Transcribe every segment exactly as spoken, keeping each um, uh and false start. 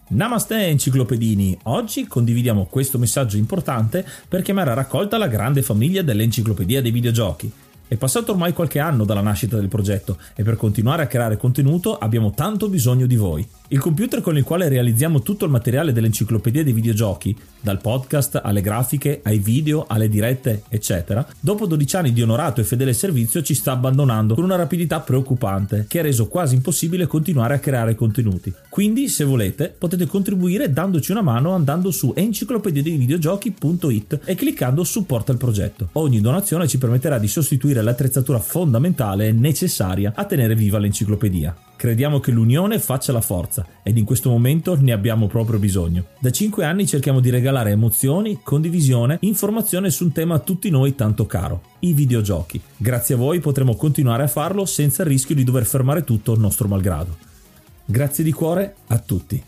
Namaste enciclopedini, oggi condividiamo questo messaggio importante per chiamare a raccolta la grande famiglia dell'Enciclopedia dei Videogiochi. È passato ormai qualche anno dalla nascita del progetto e per continuare a creare contenuto abbiamo tanto bisogno di voi. Il computer con il quale realizziamo tutto il materiale dell'Enciclopedia dei Videogiochi, dal podcast alle grafiche, ai video, alle dirette, eccetera, dopo dodici anni di onorato e fedele servizio ci sta abbandonando con una rapidità preoccupante che ha reso quasi impossibile continuare a creare contenuti. Quindi, se volete, potete contribuire dandoci una mano andando su enciclopedia dei videogiochi punto it e cliccando supporta il progetto. Ogni donazione ci permetterà di sostituire l'attrezzatura fondamentale e necessaria a tenere viva l'enciclopedia. Crediamo che l'unione faccia la forza ed in questo momento ne abbiamo proprio bisogno. Da cinque anni cerchiamo di regalare emozioni, condivisione, informazione su un tema a tutti noi tanto caro, i videogiochi. Grazie a voi potremo continuare a farlo senza il rischio di dover fermare tutto nostro malgrado. Grazie di cuore a tutti.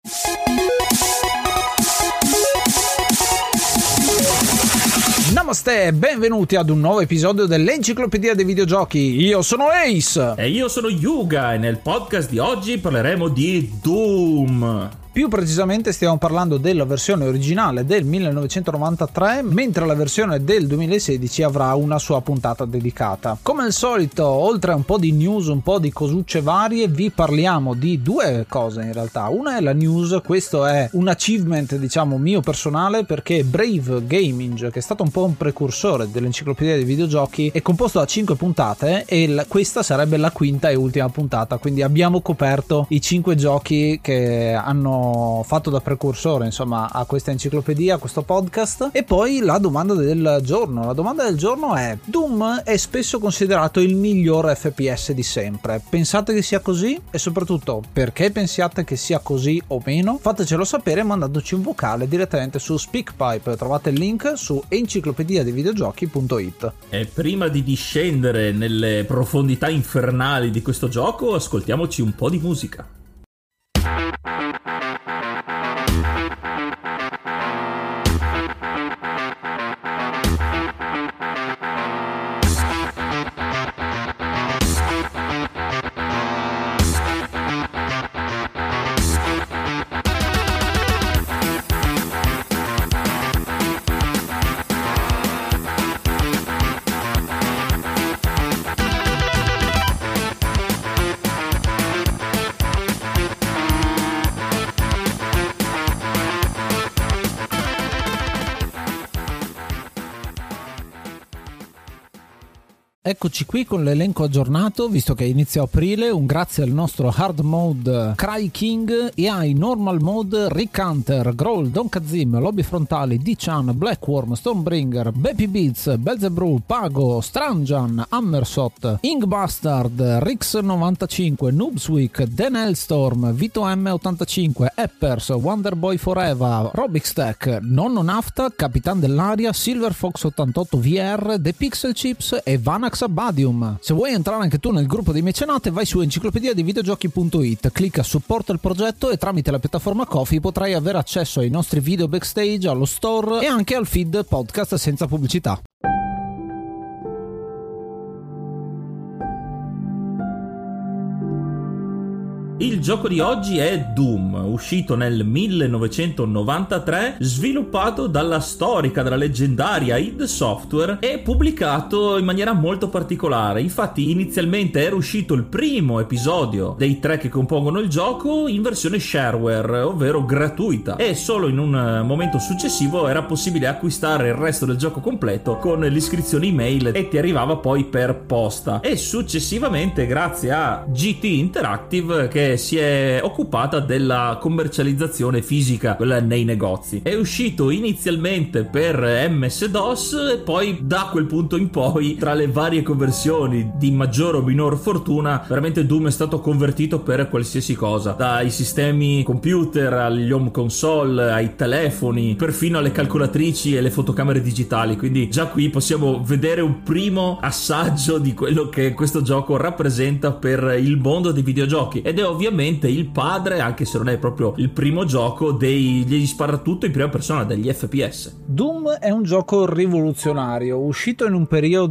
Namaste e benvenuti ad un nuovo episodio dell'Enciclopedia dei Videogiochi. Io sono Ace e io sono Yuga e nel podcast di oggi parleremo di Doom. Più precisamente stiamo parlando della versione originale del millenovecentonovantatré, mentre la versione del duemilasedici avrà una sua puntata dedicata. Come al solito, oltre a un po' di news, un po' di cosucce varie, vi parliamo di due cose in realtà. Una è la news, questo è un achievement diciamo mio personale, perché Brave Gaming, che è stato un po' un precursore dell'Enciclopedia dei Videogiochi, è composto da cinque puntate e la, questa sarebbe la quinta e ultima puntata, quindi abbiamo coperto i cinque giochi che hanno fatto da precursore insomma a questa enciclopedia, a questo podcast. E poi la domanda del giorno la domanda del giorno è: Doom è spesso considerato il miglior F P S di sempre, pensate che sia così? E soprattutto, perché pensiate che sia così o meno? Fatecelo sapere mandandoci un vocale direttamente su SpeakPipe, trovate il link su enciclopedia dei videogiochi punto it. E prima di discendere nelle profondità infernali di questo gioco, ascoltiamoci un po' di musica. Eccoci qui con l'elenco aggiornato, visto che inizia aprile. Un grazie al nostro hard mode Cry King e ai normal mode Rick Hunter, Growl, Don Kazim, Lobby Frontali, D-Chan, Blackworm, Stormbringer, Baby Beats, Belzebrew, Pago, Stranjan, Hammersot, Inkbastard, Rix novantacinque, Noobsweek, Dan Hellstorm, Vito M ottantacinque, Eppers, Wonderboy Forever, Robixtech, Nonno Nafta, Capitan dell'Aria, Silver Fox ottantotto V R, The Pixel Chips e Vanax Abadium. Se vuoi entrare anche tu nel gruppo dei mecenate, vai su enciclopedia dei videogiochi punto it, clicca supporta il progetto e tramite la piattaforma Ko-fi potrai avere accesso ai nostri video backstage, allo store e anche al feed podcast senza pubblicità. Il gioco di oggi è Doom, uscito nel millenovecentonovantatré, sviluppato dalla storica, dalla leggendaria id Software e pubblicato in maniera molto particolare. Infatti inizialmente era uscito il primo episodio dei tre che compongono il gioco in versione shareware, ovvero gratuita, e solo in un momento successivo era possibile acquistare il resto del gioco completo con l'iscrizione email e ti arrivava poi per posta. E successivamente, grazie a G T Interactive, che si è occupata della commercializzazione fisica, quella nei negozi. È uscito inizialmente per M S DOS e poi da quel punto in poi, tra le varie conversioni di maggior o minor fortuna, veramente Doom è stato convertito per qualsiasi cosa, dai sistemi computer agli home console, ai telefoni, perfino alle calcolatrici e le fotocamere digitali. Quindi già qui possiamo vedere un primo assaggio di quello che questo gioco rappresenta per il mondo dei videogiochi, ed è ovviamente il padre, anche se non è proprio il primo gioco, dei, degli sparatutto in prima persona, degli F P S. Doom è un gioco rivoluzionario, uscito in un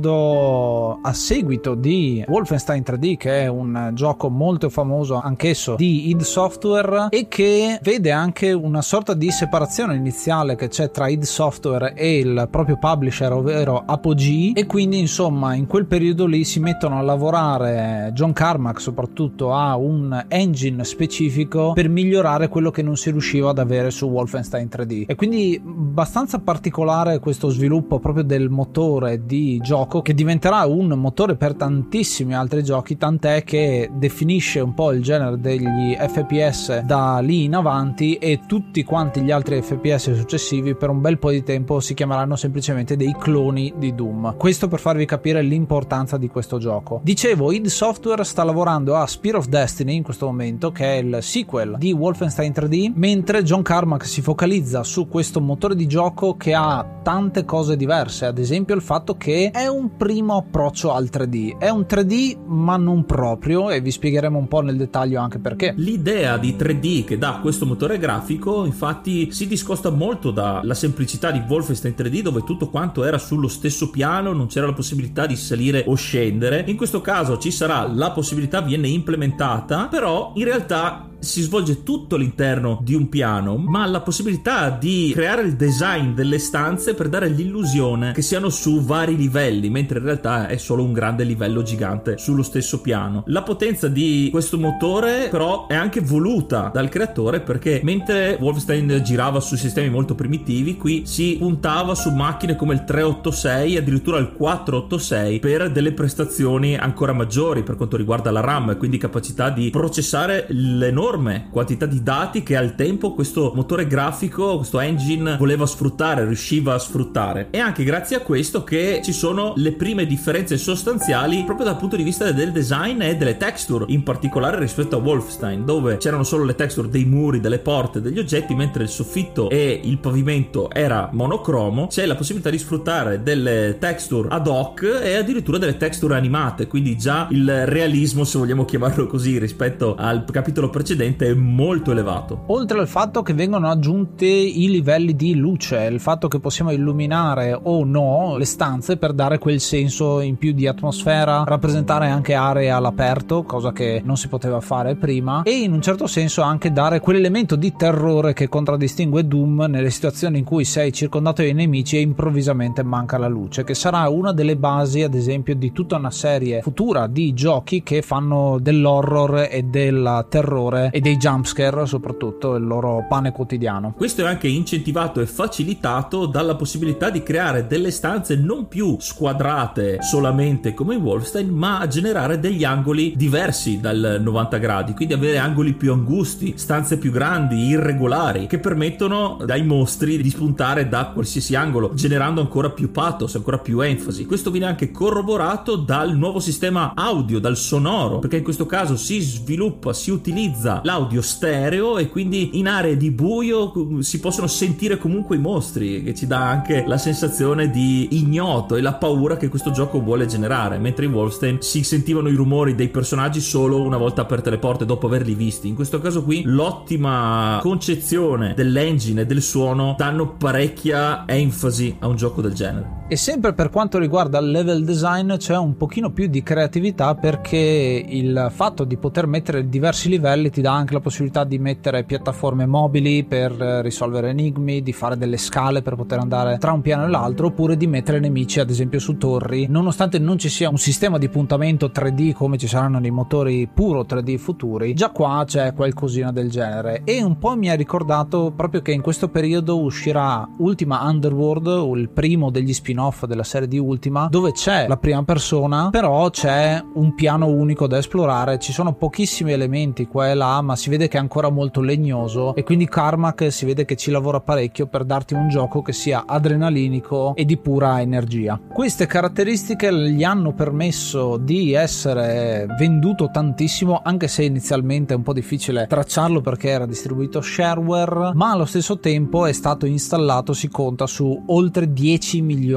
periodo a seguito di Wolfenstein tre D, che è un gioco molto famoso anch'esso di id Software, e che vede anche una sorta di separazione iniziale che c'è tra id Software e il proprio publisher, ovvero Apogee, e quindi insomma in quel periodo lì si mettono a lavorare, John Carmack soprattutto, a un engine specifico per migliorare quello che non si riusciva ad avere su Wolfenstein tre D. E quindi abbastanza particolare questo sviluppo proprio del motore di gioco, che diventerà un motore per tantissimi altri giochi, tant'è che definisce un po' il genere degli F P S da lì in avanti, e tutti quanti gli altri F P S successivi per un bel po' di tempo si chiameranno semplicemente dei cloni di Doom. Questo per farvi capire l'importanza di questo gioco. Dicevo, id Software sta lavorando a Spear of Destiny in questo momento, che è il sequel di Wolfenstein tre D, mentre John Carmack si focalizza su questo motore di gioco che ha tante cose diverse, ad esempio il fatto che è un primo approccio al tre D, è un tre D ma non proprio, e vi spiegheremo un po' nel dettaglio anche perché. L'idea di tre D che dà questo motore grafico infatti si discosta molto dalla semplicità di Wolfenstein tre D, dove tutto quanto era sullo stesso piano, non c'era la possibilità di salire o scendere. In questo caso ci sarà la possibilità, viene implementata, però in realtà si svolge tutto all'interno di un piano, ma la possibilità di creare il design delle stanze per dare l'illusione che siano su vari livelli, mentre in realtà è solo un grande livello gigante sullo stesso piano. La potenza di questo motore però è anche voluta dal creatore, perché mentre Wolfenstein girava su sistemi molto primitivi, qui si puntava su macchine come il trecentoottantasei, addirittura il quattrocentottantasei, per delle prestazioni ancora maggiori per quanto riguarda la RAM, quindi capacità di processare l'enorme quantità di dati che al tempo questo motore grafico, questo engine voleva sfruttare, riusciva a sfruttare. E anche grazie a questo che ci sono le prime differenze sostanziali proprio dal punto di vista del design e delle texture, in particolare rispetto a Wolfenstein, dove c'erano solo le texture dei muri, delle porte, degli oggetti, mentre il soffitto e il pavimento era monocromo. C'è la possibilità di sfruttare delle texture ad hoc e addirittura delle texture animate, quindi già il realismo, se vogliamo chiamarlo così, rispetto al capitolo precedente è molto elevato. Oltre al fatto che vengono aggiunti i livelli di luce, il fatto che possiamo illuminare o no le stanze per dare quel senso in più di atmosfera, rappresentare anche aree all'aperto, cosa che non si poteva fare prima, e in un certo senso anche dare quell'elemento di terrore che contraddistingue Doom nelle situazioni in cui sei circondato dai nemici e improvvisamente manca la luce, che sarà una delle basi ad esempio di tutta una serie futura di giochi che fanno dell'horror e del terrore e dei jumpscare soprattutto il loro pane quotidiano. Questo è anche incentivato e facilitato dalla possibilità di creare delle stanze non più squadrate solamente come in Wolfenstein, ma a generare degli angoli diversi dal novanta gradi, quindi avere angoli più angusti, stanze più grandi, irregolari, che permettono ai mostri di spuntare da qualsiasi angolo, generando ancora più pathos, ancora più enfasi. Questo viene anche corroborato dal nuovo sistema audio, dal sonoro, perché in questo caso si sviluppa, si utilizza l'audio stereo, e quindi in aree di buio si possono sentire comunque i mostri, che ci dà anche la sensazione di ignoto e la paura che questo gioco vuole generare, mentre in Wolfenstein si sentivano i rumori dei personaggi solo una volta aperte le porte, dopo averli visti. In questo caso qui l'ottima concezione dell'engine e del suono danno parecchia enfasi a un gioco del genere. E sempre per quanto riguarda il level design c'è un pochino più di creatività, perché il fatto di poter mettere diversi livelli ti dà anche la possibilità di mettere piattaforme mobili per risolvere enigmi, di fare delle scale per poter andare tra un piano e l'altro, oppure di mettere nemici ad esempio su torri. Nonostante non ci sia un sistema di puntamento tre D come ci saranno nei motori puro tre D futuri, già qua c'è qualcosina del genere. E un po' mi ha ricordato proprio che in questo periodo uscirà Ultima Underworld, il primo degli spin-off della serie di Ultima, dove c'è la prima persona, però c'è un piano unico da esplorare, ci sono pochissimi elementi qua e là, ma si vede che è ancora molto legnoso, e quindi Carmack si vede che ci lavora parecchio per darti un gioco che sia adrenalinico e di pura energia. Queste caratteristiche gli hanno permesso di essere venduto tantissimo, anche se inizialmente è un po' difficile tracciarlo perché era distribuito shareware, ma allo stesso tempo è stato installato, si conta, su oltre dieci milioni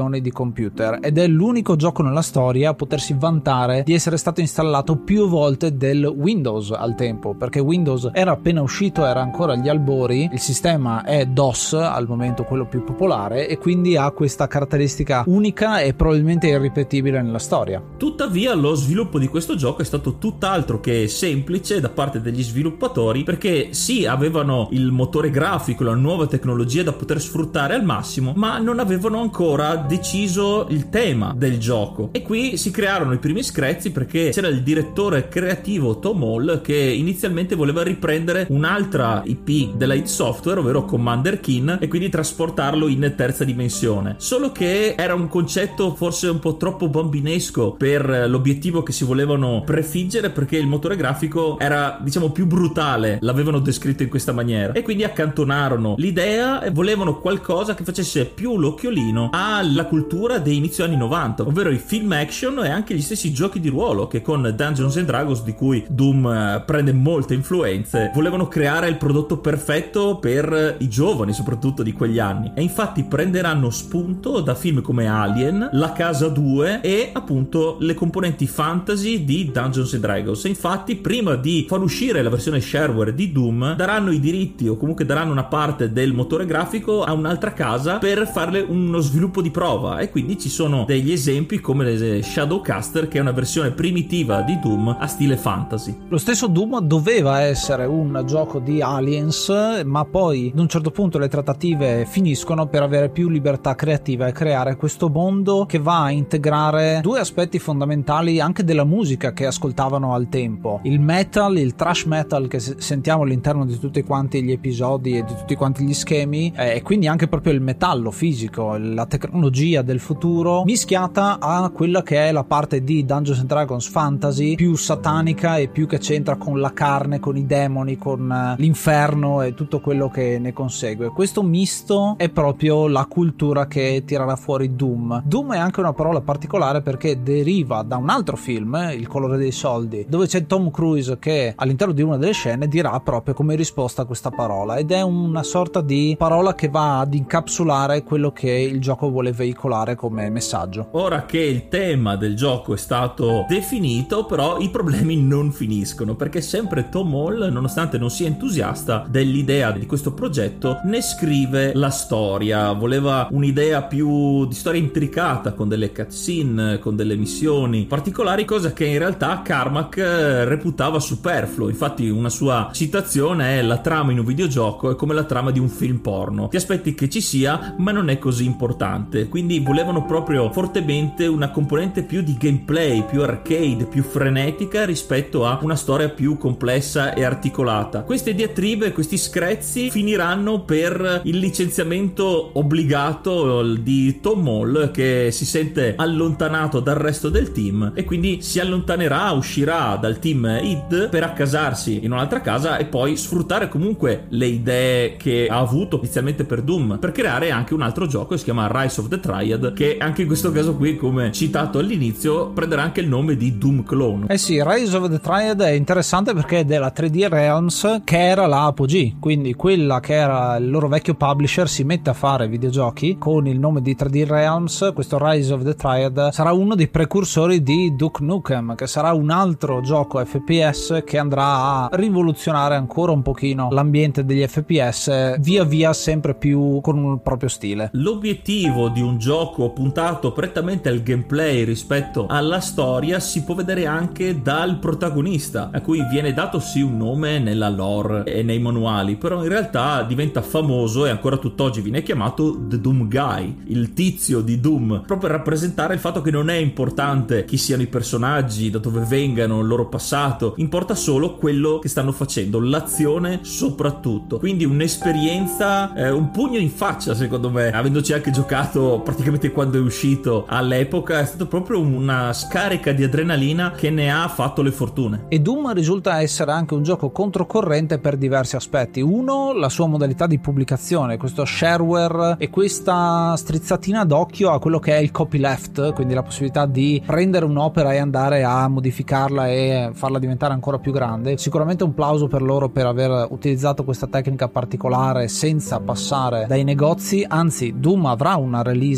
versioni di computer ed è l'unico gioco nella storia a potersi vantare di essere stato installato più volte del Windows al tempo, perché Windows era appena uscito, era ancora agli albori, il sistema è DOS al momento, quello più popolare, e quindi ha questa caratteristica unica e probabilmente irripetibile nella storia. Tuttavia lo sviluppo di questo gioco è stato tutt'altro che semplice da parte degli sviluppatori, perché sì, avevano il motore grafico, la nuova tecnologia da poter sfruttare al massimo, ma non avevano ancora deciso il tema del gioco, e qui si crearono i primi screzi perché c'era il direttore creativo Tom Hall che inizialmente voleva riprendere un'altra I P della id Software, ovvero Commander Keen, e quindi trasportarlo in terza dimensione, solo che era un concetto forse un po' troppo bambinesco per l'obiettivo che si volevano prefiggere, perché il motore grafico era, diciamo, più brutale, l'avevano descritto in questa maniera, e quindi accantonarono l'idea e volevano qualcosa che facesse più l'occhiolino alla cultura dei inizio anni novanta, ovvero i film action e anche gli stessi giochi di ruolo che con Dungeons and Dragons, di cui Doom eh, prende molte influenze, volevano creare il prodotto perfetto per i giovani soprattutto di quegli anni, e infatti prenderanno spunto da film come Alien, La Casa due e appunto le componenti fantasy di Dungeons and Dragons. E infatti prima di far uscire la versione shareware di Doom daranno i diritti, o comunque daranno una parte del motore grafico a un'altra casa per farle uno sviluppo di prova, e quindi ci sono degli esempi come le Shadowcaster, che è una versione primitiva di Doom a stile fantasy. Lo stesso Doom doveva essere un gioco di Aliens, ma poi ad un certo punto le trattative finiscono per avere più libertà creativa e creare questo mondo che va a integrare due aspetti fondamentali anche della musica che ascoltavano al tempo: il metal, il thrash metal che sentiamo all'interno di tutti quanti gli episodi e di tutti quanti gli schemi, e quindi anche proprio il metallo fisico, la tecnologia del futuro mischiata a quella che è la parte di Dungeons and Dragons fantasy più satanica e più che c'entra con la carne, con i demoni, con l'inferno e tutto quello che ne consegue. Questo misto è proprio la cultura che tirerà fuori Doom. Doom è anche una parola particolare perché deriva da un altro film, Il colore dei soldi, dove c'è Tom Cruise che all'interno di una delle scene dirà proprio come risposta a questa parola, ed è una sorta di parola che va ad incapsulare quello che il gioco vuole veicolare come messaggio. Ora che il tema del gioco è stato definito, però i problemi non finiscono, perché sempre Tom Hall, nonostante non sia entusiasta dell'idea di questo progetto, ne scrive la storia. Voleva un'idea più di storia intricata, con delle cutscene, con delle missioni particolari, cosa che in realtà Carmack reputava superfluo. Infatti una sua citazione è: la trama in un videogioco è come la trama di un film porno, ti aspetti che ci sia ma non è così importante. Quindi volevano proprio fortemente una componente più di gameplay, più arcade, più frenetica rispetto a una storia più complessa e articolata. Queste diatribe, questi screzi finiranno per il licenziamento obbligato di Tom Hall, che si sente allontanato dal resto del team e quindi si allontanerà, uscirà dal team id per accasarsi in un'altra casa e poi sfruttare comunque le idee che ha avuto inizialmente per Doom per creare anche un altro gioco che si chiama Rise of the Triad, che anche in questo caso qui, come citato all'inizio, prenderà anche il nome di Doom Clone. Eh sì, Rise of the Triad è interessante perché è della tre D Realms, che era la Apogee, quindi quella che era il loro vecchio publisher si mette a fare videogiochi con il nome di tre D Realms. Questo Rise of the Triad sarà uno dei precursori di Duke Nukem, che sarà un altro gioco F P S che andrà a rivoluzionare ancora un pochino l'ambiente degli F P S, via via sempre più con un proprio stile. L'obiettivo di un gioco puntato prettamente al gameplay rispetto alla storia si può vedere anche dal protagonista, a cui viene dato sì un nome nella lore e nei manuali, però in realtà diventa famoso e ancora tutt'oggi viene chiamato The Doom Guy, il tizio di Doom, proprio per rappresentare il fatto che non è importante chi siano i personaggi, da dove vengano, il loro passato, importa solo quello che stanno facendo, l'azione soprattutto. Quindi un'esperienza, eh, un pugno in faccia secondo me, avendoci anche giocato praticamente quando è uscito all'epoca. È stato proprio una scarica di adrenalina che ne ha fatto le fortune. E Doom risulta essere anche un gioco controcorrente per diversi aspetti. Uno, la sua modalità di pubblicazione, questo shareware e questa strizzatina d'occhio a quello che è il copyleft, quindi la possibilità di prendere un'opera e andare a modificarla e farla diventare ancora più grande. Sicuramente un plauso per loro per aver utilizzato questa tecnica particolare senza passare dai negozi. Anzi, Doom avrà una release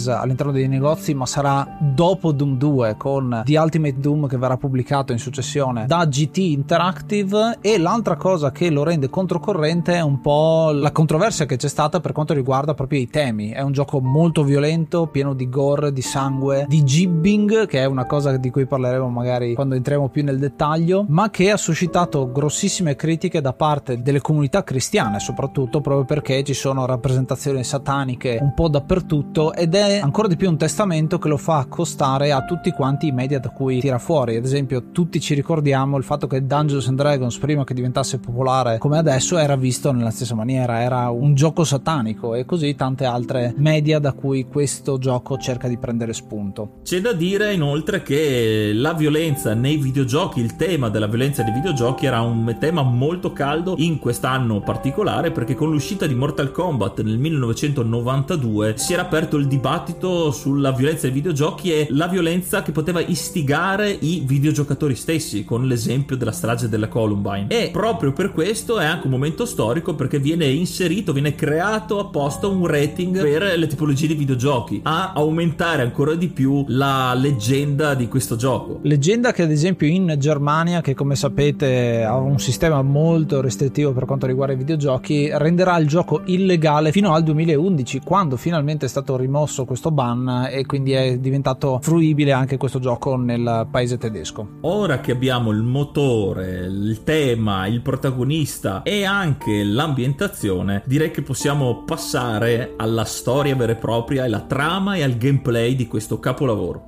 release all'interno dei negozi, ma sarà dopo Doom due, con The Ultimate Doom che verrà pubblicato in successione da G T Interactive. E l'altra cosa che lo rende controcorrente è un po' la controversia che c'è stata per quanto riguarda proprio i temi. È un gioco molto violento, pieno di gore, di sangue, di gibbing, che è una cosa di cui parleremo magari quando entriamo più nel dettaglio, ma che ha suscitato grossissime critiche da parte delle comunità cristiane, soprattutto proprio perché ci sono rappresentazioni sataniche un po' dappertutto, ed è ancora di più un testamento che lo fa accostare a tutti quanti i media da cui tira fuori. Ad esempio, tutti ci ricordiamo il fatto che Dungeons and Dragons, prima che diventasse popolare come adesso, era visto nella stessa maniera, era un gioco satanico, e così tante altre media da cui questo gioco cerca di prendere spunto. C'è da dire inoltre che la violenza nei videogiochi, il tema della violenza nei videogiochi era un tema molto caldo in quest'anno particolare, perché con l'uscita di Mortal Kombat nel millenovecentonovantadue si era aperto il dibattito sulla violenza dei videogiochi e la violenza che poteva istigare i videogiocatori stessi, con l'esempio della strage della Columbine. E proprio per questo è anche un momento storico, perché viene inserito, viene creato apposta un rating per le tipologie di videogiochi, a aumentare ancora di più la leggenda di questo gioco. Leggenda che ad esempio in Germania, che come sapete ha un sistema molto restrittivo per quanto riguarda i videogiochi, renderà il gioco illegale fino al duemilaundici, quando finalmente è stato rimosso questo ban e quindi è diventato fruibile anche questo gioco nel paese tedesco. Ora che abbiamo il motore, il tema, il protagonista e anche l'ambientazione, direi che possiamo passare alla storia vera e propria, alla trama e al gameplay di questo capolavoro.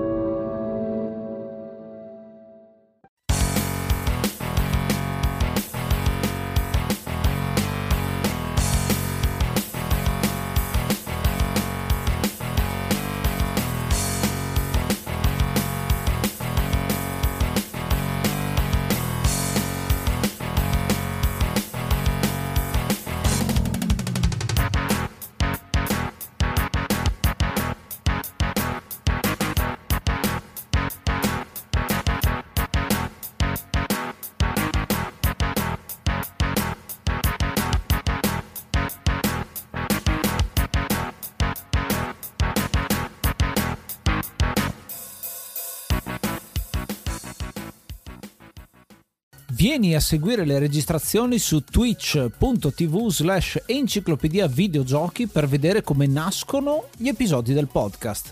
Vieni a seguire le registrazioni su twitch.tv slash enciclopedia videogiochi per vedere come nascono gli episodi del podcast.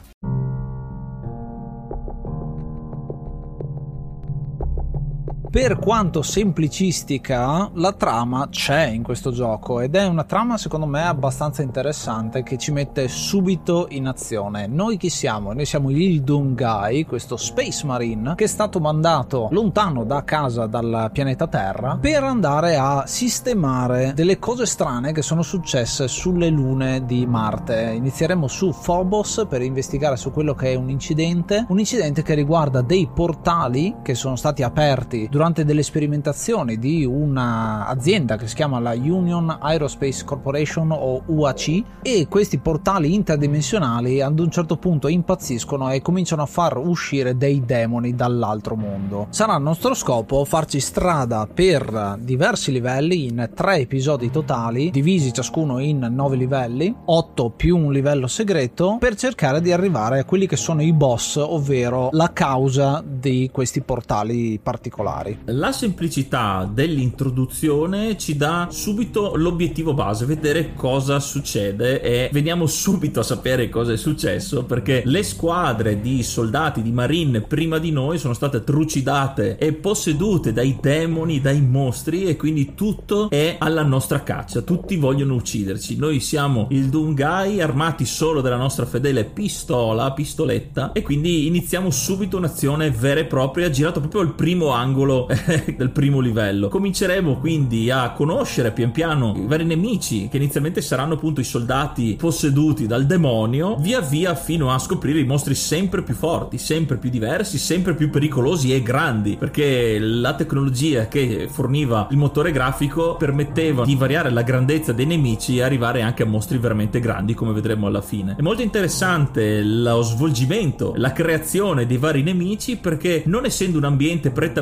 Per quanto semplicistica, la trama c'è in questo gioco, ed è una trama secondo me abbastanza interessante, che ci mette subito in azione. Noi chi siamo? Noi siamo il Doomguy, questo Space Marine che è stato mandato lontano da casa, dal pianeta Terra, per andare a sistemare delle cose strane che sono successe sulle lune di Marte. Inizieremo su Phobos per investigare su quello che è un incidente, un incidente che riguarda dei portali che sono stati aperti durante delle sperimentazioni di un'azienda che si chiama la Union Aerospace Corporation, o U A C, e questi portali interdimensionali ad un certo punto impazziscono e cominciano a far uscire dei demoni dall'altro mondo. Sarà il nostro scopo farci strada per diversi livelli in tre episodi totali, divisi ciascuno in nove livelli, otto più un livello segreto, per cercare di arrivare a quelli che sono i boss, ovvero la causa di questi portali particolari. La semplicità dell'introduzione ci dà subito l'obiettivo base, vedere cosa succede, e veniamo subito a sapere cosa è successo, perché le squadre di soldati, di marine prima di noi sono state trucidate e possedute dai demoni, dai mostri, e quindi tutto è alla nostra caccia, tutti vogliono ucciderci. Noi siamo il Doomguy armati solo della nostra fedele pistola, pistoletta, e quindi iniziamo subito un'azione vera e propria, girato proprio al primo angolo del primo livello. Cominceremo quindi a conoscere pian piano i vari nemici, che inizialmente saranno appunto i soldati posseduti dal demonio, via via fino a scoprire i mostri sempre più forti, sempre più diversi, sempre più pericolosi e grandi, perché la tecnologia che forniva il motore grafico permetteva di variare la grandezza dei nemici e arrivare anche a mostri veramente grandi, come vedremo alla fine. È molto interessante lo svolgimento, la creazione dei vari nemici, perché non essendo un ambiente prettamente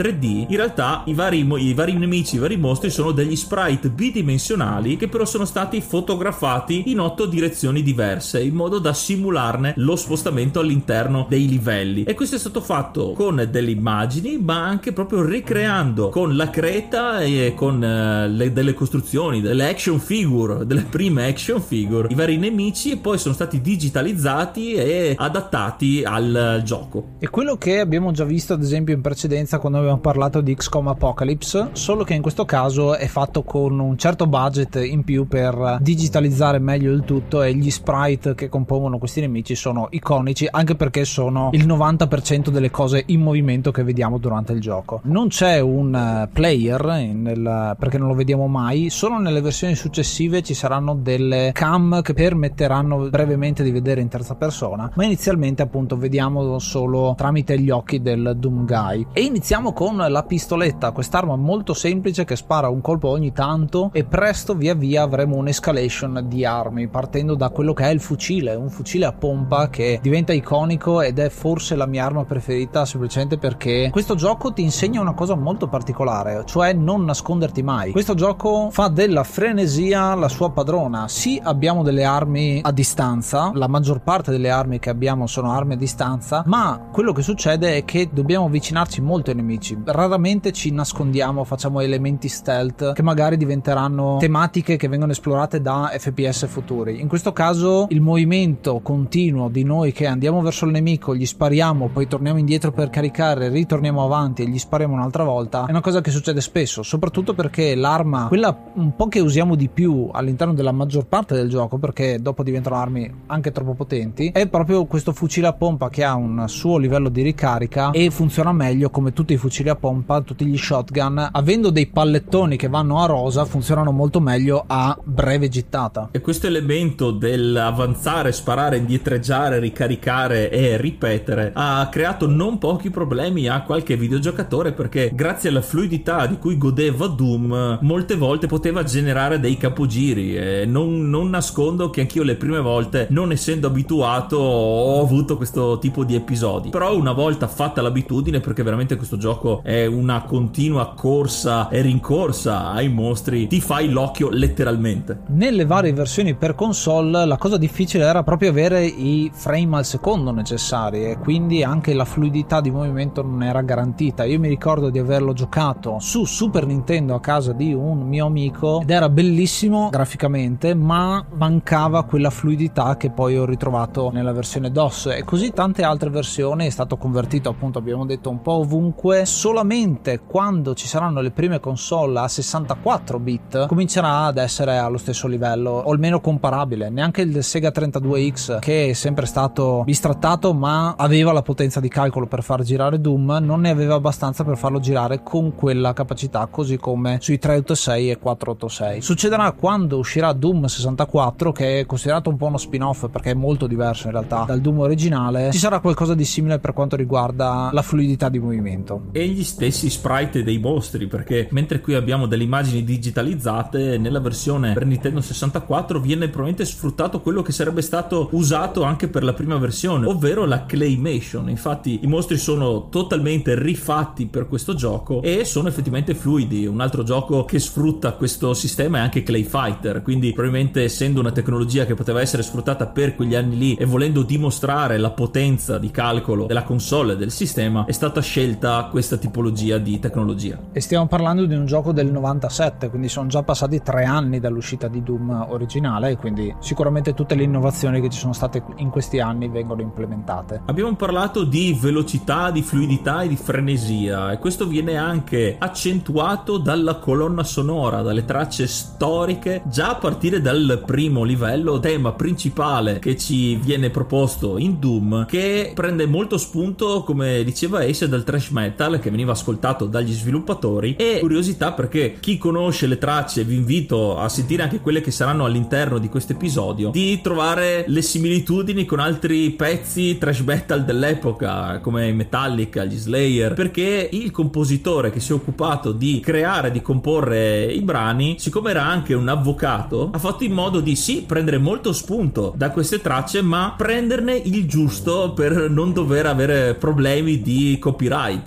tre D, in realtà i vari, i vari nemici, i vari mostri sono degli sprite bidimensionali che però sono stati fotografati in otto direzioni diverse in modo da simularne lo spostamento all'interno dei livelli, e questo è stato fatto con delle immagini ma anche proprio ricreando con la creta e con uh, le, delle costruzioni, delle action figure, delle prime action figure, i vari nemici, e poi sono stati digitalizzati e adattati al uh, gioco. E quello che abbiamo già visto ad esempio in precedenza quando abbiamo parlato di X COM Apocalypse, solo che in questo caso è fatto con un certo budget in più per digitalizzare meglio il tutto, e gli sprite che compongono questi nemici sono iconici anche perché sono il novanta per cento delle cose in movimento che vediamo durante il gioco. Non c'è un player nel, perché non lo vediamo mai, solo nelle versioni successive ci saranno delle cam che permetteranno brevemente di vedere in terza persona, ma inizialmente appunto vediamo solo tramite gli occhi del Doom Guy. E iniziamo con la pistoletta, quest'arma molto semplice che spara un colpo ogni tanto, e presto via via avremo un'escalation di armi partendo da quello che è il fucile, un fucile a pompa che diventa iconico ed è forse la mia arma preferita, semplicemente perché questo gioco ti insegna una cosa molto particolare, cioè non nasconderti mai. Questo gioco fa della frenesia la sua padrona. Sì, abbiamo delle armi a distanza, la maggior parte delle armi che abbiamo sono armi a distanza, ma quello che succede è che dobbiamo avvicinarci molto ai nemici, raramente ci nascondiamo, facciamo elementi stealth che magari diventeranno tematiche che vengono esplorate da F P S futuri. In questo caso il movimento continuo di noi che andiamo verso il nemico, gli spariamo, poi torniamo indietro per caricare, ritorniamo avanti e gli spariamo un'altra volta, è una cosa che succede spesso, soprattutto perché l'arma, quella un po' che usiamo di più all'interno della maggior parte del gioco, perché dopo diventano armi anche troppo potenti, è proprio questo fucile a pompa che ha un suo livello di ricarica e funziona meglio come tutti i fucili a pompa, tutti gli shotgun, avendo dei pallettoni che vanno a rosa, funzionano molto meglio a breve gittata. E questo elemento dell'avanzare, sparare, indietreggiare, ricaricare e ripetere ha creato non pochi problemi a qualche videogiocatore, perché grazie alla fluidità di cui godeva Doom molte volte poteva generare dei capogiri, e non, non nascondo che anch'io le prime volte, non essendo abituato, ho avuto questo tipo di episodi, però una volta fatta l'abitudine, perché veramente questo gioco è una continua corsa e rincorsa ai mostri, ti fai l'occhio letteralmente. Nelle varie versioni per console la cosa difficile era proprio avere i frame al secondo necessari, e quindi anche la fluidità di movimento non era garantita. Io mi ricordo di averlo giocato su Super Nintendo a casa di un mio amico ed era bellissimo graficamente, ma mancava quella fluidità che poi ho ritrovato nella versione DOS, e così tante altre versioni. È stato convertito, appunto abbiamo detto, un po' ovunque. Solamente quando ci saranno le prime console a sessantaquattro bit comincerà ad essere allo stesso livello, o almeno comparabile. Neanche il Sega trentadue X, che è sempre stato bistrattato ma aveva la potenza di calcolo per far girare Doom, non ne aveva abbastanza per farlo girare con quella capacità, così come sui trecentoottantasei e quattrocentottantasei. Succederà quando uscirà Doom sessantaquattro, che è considerato un po' uno spin-off perché è molto diverso in realtà dal Doom originale. Ci sarà qualcosa di simile per quanto riguarda la fluidità di movimento e gli stessi sprite dei mostri, perché mentre qui abbiamo delle immagini digitalizzate, nella versione per Nintendo sessantaquattro viene probabilmente sfruttato quello che sarebbe stato usato anche per la prima versione, ovvero la claymation. Infatti i mostri sono totalmente rifatti per questo gioco e sono effettivamente fluidi. Un altro gioco che sfrutta questo sistema è anche Clay Fighter, quindi probabilmente, essendo una tecnologia che poteva essere sfruttata per quegli anni lì e volendo dimostrare la potenza di calcolo della console e del sistema, è stata scelta questa tipologia di tecnologia. E stiamo parlando di un gioco del novantasette, quindi sono già passati tre anni dall'uscita di Doom originale, e quindi sicuramente tutte le innovazioni che ci sono state in questi anni vengono implementate. Abbiamo parlato di velocità, di fluidità e di frenesia, e questo viene anche accentuato dalla colonna sonora, dalle tracce storiche, già a partire dal primo livello, tema principale che ci viene proposto in Doom, che prende molto spunto, come diceva Ace, dal thrash metal che veniva ascoltato dagli sviluppatori. E curiosità, perché chi conosce le tracce, vi invito a sentire anche quelle che saranno all'interno di questo episodio, di trovare le similitudini con altri pezzi thrash metal dell'epoca come i Metallica, gli Slayer, perché il compositore che si è occupato di creare, di comporre i brani, siccome era anche un avvocato, ha fatto in modo di sì prendere molto spunto da queste tracce, ma prenderne il giusto per non dover avere problemi di copyright. Un altro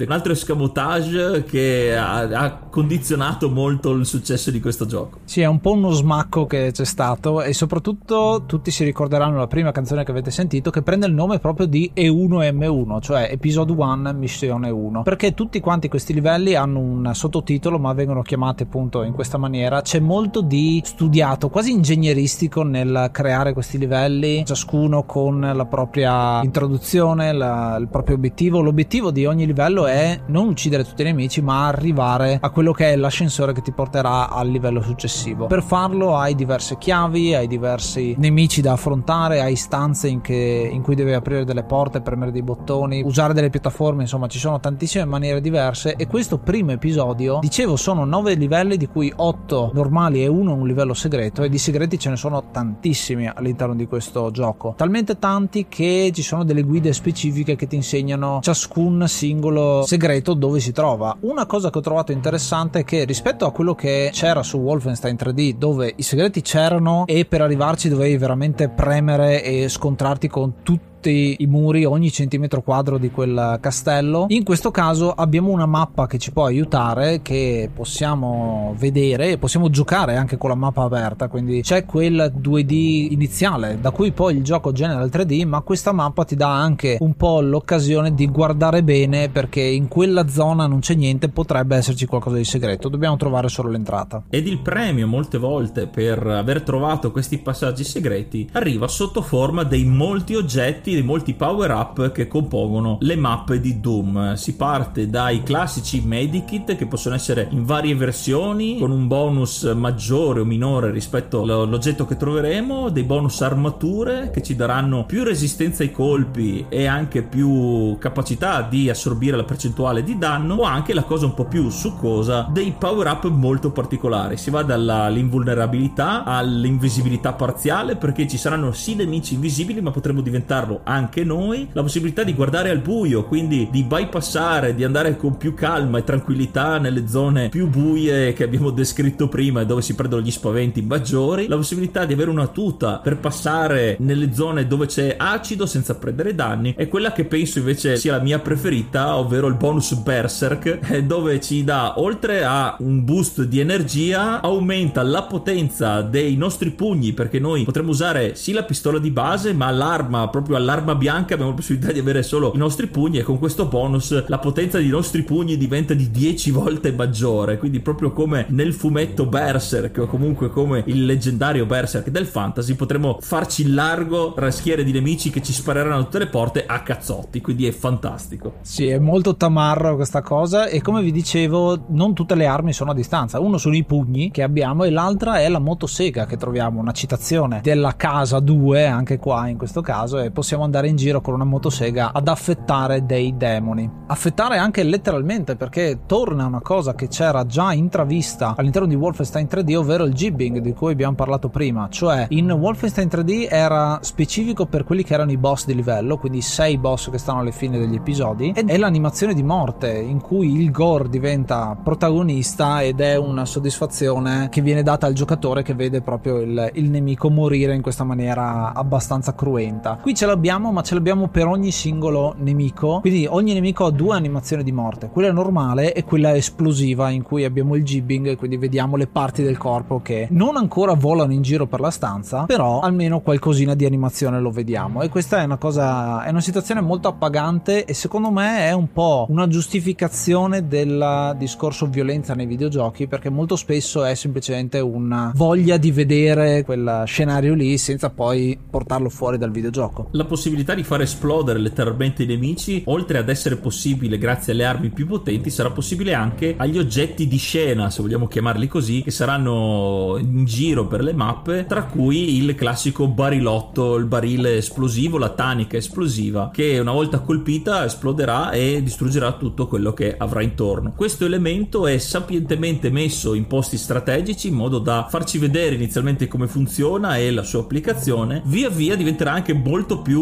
escamotage che ha, ha condizionato molto il successo di questo gioco. Sì, è un po' uno smacco che c'è stato, e soprattutto tutti si ricorderanno la prima canzone che avete sentito, che prende il nome proprio di E uno M uno, cioè Episode uno Missione uno, perché tutti quanti questi livelli hanno un sottotitolo ma vengono chiamati appunto in questa maniera. C'è molto di studiato, quasi ingegneristico, nel creare questi livelli, ciascuno con la propria introduzione, la, il proprio obiettivo. L'obiettivo di ogni livello è non uccidere tutti i nemici, ma arrivare a quello che è l'ascensore che ti porterà al livello successivo. Per farlo hai diverse chiavi, hai diversi nemici da affrontare, hai stanze in, che, in cui devi aprire delle porte, premere dei bottoni, usare delle piattaforme, insomma ci sono tantissime maniere diverse. E questo primo episodio, dicevo, sono nove livelli, di cui otto normali e uno un livello segreto, e di segreti ce ne sono tantissimi all'interno di questo gioco, talmente tanti che ci sono delle guide specifiche che ti insegnano ciascun singolo segreto dove si trova. Una cosa che ho trovato interessante è che rispetto a quello che c'era su Wolfenstein tre D, dove i segreti c'erano e per arrivarci dovevi veramente premere e scontrarti con tutti i muri, ogni centimetro quadro di quel castello, in questo caso abbiamo una mappa che ci può aiutare, che possiamo vedere e possiamo giocare anche con la mappa aperta, quindi c'è quel due D iniziale da cui poi il gioco genera il tre D, ma questa mappa ti dà anche un po' l'occasione di guardare bene, perché in quella zona non c'è niente, potrebbe esserci qualcosa di segreto, dobbiamo trovare solo l'entrata. Ed il premio molte volte per aver trovato questi passaggi segreti arriva sotto forma dei molti oggetti, dei molti power up che compongono le mappe di Doom. Si parte dai classici medikit, che possono essere in varie versioni con un bonus maggiore o minore rispetto all'oggetto che troveremo, dei bonus armature che ci daranno più resistenza ai colpi e anche più capacità di assorbire la percentuale di danno, o anche la cosa un po' più succosa, dei power up molto particolari. Si va dall'invulnerabilità all'invisibilità parziale, perché ci saranno sì nemici invisibili ma potremo diventarlo anche noi, la possibilità di guardare al buio, quindi di bypassare, di andare con più calma e tranquillità nelle zone più buie che abbiamo descritto prima e dove si prendono gli spaventi maggiori, la possibilità di avere una tuta per passare nelle zone dove c'è acido senza prendere danni, e quella che penso invece sia la mia preferita, ovvero il bonus Berserk, dove ci dà, oltre a un boost di energia, aumenta la potenza dei nostri pugni, perché noi potremo usare sì la pistola di base, ma l'arma, proprio all'arma bianca, abbiamo la possibilità di avere solo i nostri pugni, e con questo bonus la potenza dei nostri pugni diventa di dieci volte maggiore, quindi proprio come nel fumetto Berserk, o comunque come il leggendario Berserk del fantasy, potremo farci largo tra schiere di nemici che ci spareranno da tutte le porte a cazzotti, quindi è fantastico. Sì, è molto tamarro questa cosa, e come vi dicevo non tutte le armi sono a distanza. Uno sono i pugni che abbiamo e l'altra è la motosega che troviamo, una citazione della casa due anche qua in questo caso, e possiamo andare in giro con una motosega ad affettare dei demoni. Affettare anche letteralmente, perché torna una cosa che c'era già intravista all'interno di Wolfenstein tre D, ovvero il jibbing di cui abbiamo parlato prima. Cioè in Wolfenstein tre D era specifico per quelli che erano i boss di livello, quindi sei boss che stanno alle fine degli episodi, ed è l'animazione di morte in cui il gore diventa protagonista, ed è una soddisfazione che viene data al giocatore che vede proprio il, il nemico morire in questa maniera abbastanza cruenta. Qui ce l'abbiamo, ma ce l'abbiamo per ogni singolo nemico, quindi ogni nemico ha due animazioni di morte, quella normale e quella esplosiva in cui abbiamo il jibbing, quindi vediamo le parti del corpo che non ancora volano in giro per la stanza, però almeno qualcosina di animazione lo vediamo, e questa è una cosa, è una situazione molto appagante, e secondo me è un po' una giustificazione del discorso violenza nei videogiochi, perché molto spesso è semplicemente una voglia di vedere quel scenario lì senza poi portarlo fuori dal videogioco. La possibilità di far esplodere letteralmente i nemici, oltre ad essere possibile grazie alle armi più potenti, sarà possibile anche agli oggetti di scena, se vogliamo chiamarli così, che saranno in giro per le mappe, tra cui il classico barilotto, il barile esplosivo, la tanica esplosiva, che una volta colpita esploderà e distruggerà tutto quello che avrà intorno. Questo elemento è sapientemente messo in posti strategici in modo da farci vedere inizialmente come funziona e la sua applicazione. Via via diventerà anche molto più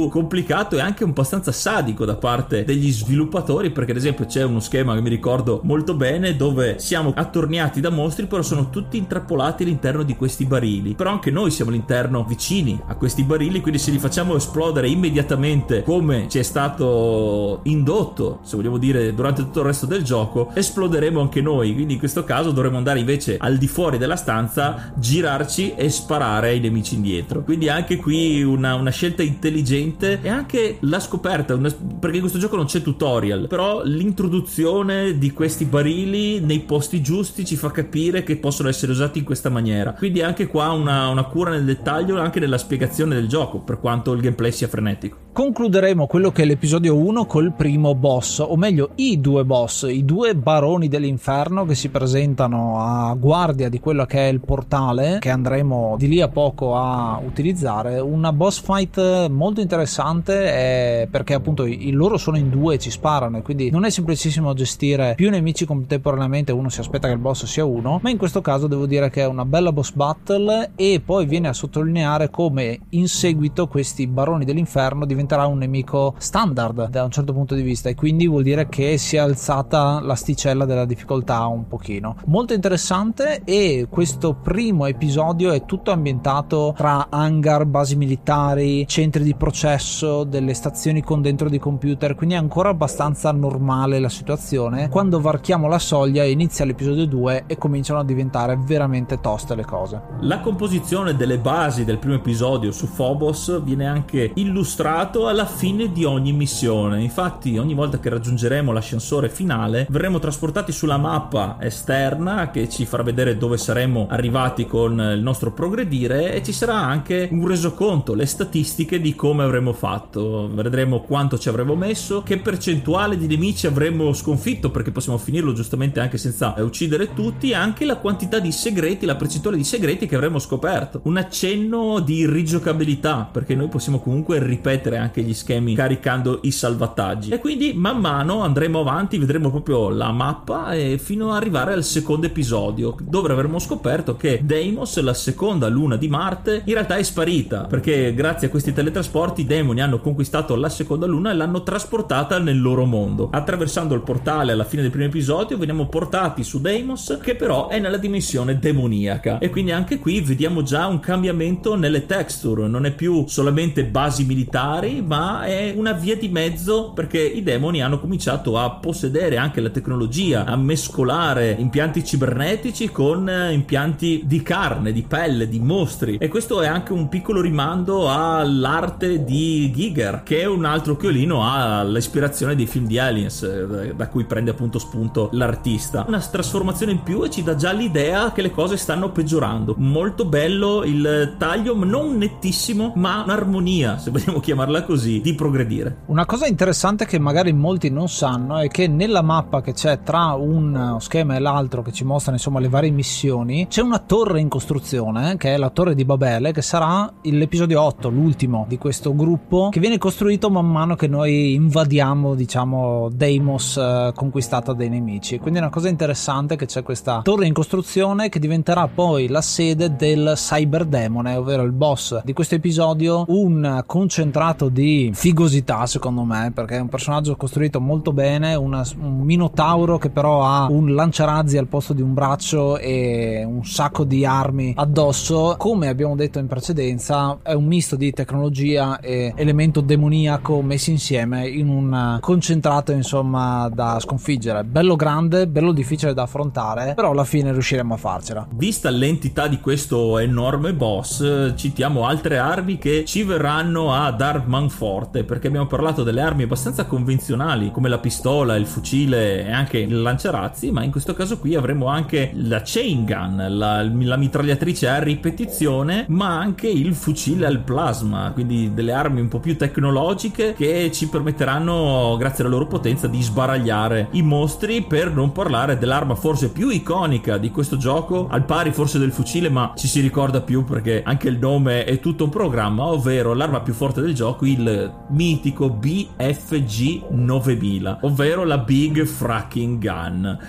più complicato e anche abbastanza sadico da parte degli sviluppatori, perché ad esempio c'è uno schema che mi ricordo molto bene dove siamo attorniati da mostri, però sono tutti intrappolati all'interno di questi barili, però anche noi siamo all'interno vicini a questi barili, quindi se li facciamo esplodere immediatamente come ci è stato indotto, se vogliamo dire, durante tutto il resto del gioco, esploderemo anche noi. Quindi in questo caso dovremmo andare invece al di fuori della stanza, girarci e sparare ai nemici indietro. Quindi anche qui una, una scelta intelligente, e anche la scoperta, una, perché in questo gioco non c'è tutorial, però l'introduzione di questi barili nei posti giusti ci fa capire che possono essere usati in questa maniera. Quindi anche qua una, una cura nel dettaglio anche nella spiegazione del gioco, per quanto il gameplay sia frenetico. Concluderemo quello che è l'episodio uno col primo boss, o meglio i due boss, i due baroni dell'inferno che si presentano a guardia di quello che è il portale che andremo di lì a poco a utilizzare. Una boss fight molto interessante, eh, perché appunto i, i loro sono in due e ci sparano, e quindi non è semplicissimo gestire più nemici contemporaneamente. Uno si aspetta che il boss sia uno, ma in questo caso devo dire che è una bella boss battle, e poi viene a sottolineare come in seguito questi baroni dell'inferno diventerà un nemico standard da un certo punto di vista, e quindi vuol dire che si è alzata l'asticella della difficoltà un pochino. Molto interessante, e questo primo episodio è tutto ambientato tra hangar, basi militari, centri di processo, delle stazioni con dentro di computer, quindi è ancora abbastanza normale la situazione. Quando varchiamo la soglia inizia l'episodio due e cominciano a diventare veramente toste le cose. La composizione delle basi del primo episodio su Phobos viene anche illustrato alla fine di ogni missione. Infatti ogni volta che raggiungeremo l'ascensore finale verremo trasportati sulla mappa esterna che ci farà vedere dove saremo arrivati con il nostro progredire, e ci sarà anche un resoconto, le statistiche di come avremo fatto. Vedremo quanto ci avremo messo, che percentuale di nemici avremo sconfitto, perché possiamo finirlo giustamente anche senza uccidere tutti, e anche la quantità di segreti, la percentuale di segreti che avremo scoperto. Un accenno di rigiocabilità, perché noi possiamo comunque ripetere anche gli schemi caricando i salvataggi, e quindi man mano andremo avanti, vedremo proprio la mappa, e fino ad arrivare al secondo episodio, dove avremo scoperto che Deimos, la seconda luna di Marte, in realtà è sparita, perché grazie a questi teletrasporti i demoni hanno conquistato la seconda luna e l'hanno trasportata nel loro mondo. Attraversando il portale alla fine del primo episodio veniamo portati su Deimos, che però è nella dimensione demoniaca, e quindi anche qui vediamo già un cambiamento nelle texture. Non è più solamente basi militari, ma è una via di mezzo, perché i demoni hanno cominciato a possedere anche la tecnologia, a mescolare impianti cibernetici con impianti di carne, di pelle, di mostri. E questo è anche un piccolo rimando all'arte di Giger, che è un altro occhiolino all'ispirazione dei film di Aliens, da cui prende appunto spunto l'artista. Una trasformazione in più, e ci dà già l'idea che le cose stanno peggiorando. Molto bello il taglio, non nettissimo, ma un'armonia, se vogliamo chiamarla così, di progredire. Una cosa interessante che magari molti non sanno è che nella mappa che c'è tra un schema e l'altro, che ci mostra insomma le varie missioni, c'è una torre in costruzione, che è la torre di Babele, che sarà l'episodio otto, l'ultimo di questo gruppo, che viene costruito man mano che noi invadiamo, diciamo, Deimos eh, conquistata dai nemici. Quindi è una cosa interessante che c'è questa torre in costruzione, che diventerà poi la sede del Cyberdemone, ovvero il boss di questo episodio, un concentrato di figosità secondo me, perché è un personaggio costruito molto bene, una, un minotauro che però ha un lanciarazzi al posto di un braccio e un sacco di armi addosso. Come abbiamo detto in precedenza, è un misto di tecnologia e elemento demoniaco messi insieme in un concentrato insomma da sconfiggere. Bello grande, bello difficile da affrontare, però alla fine riusciremo a farcela. Vista l'entità di questo enorme boss, citiamo altre armi che ci verranno a dar manforte, perché abbiamo parlato delle armi abbastanza convenzionali come la pistola, il fucile e anche il lanciarazzi, ma in questo caso qui avremo anche la chain gun, la, la mitragliatrice a ripetizione, ma anche il fucile al plasma, quindi delle armi un po' più tecnologiche che ci permetteranno, grazie alla loro potenza, di sbaragliare i mostri. Per non parlare dell'arma forse più iconica di questo gioco, al pari forse del fucile, ma ci si ricorda più perché anche il nome è tutto un programma, ovvero l'arma più forte del gioco, il mitico B F G novemila, ovvero la Big Fracking Gun.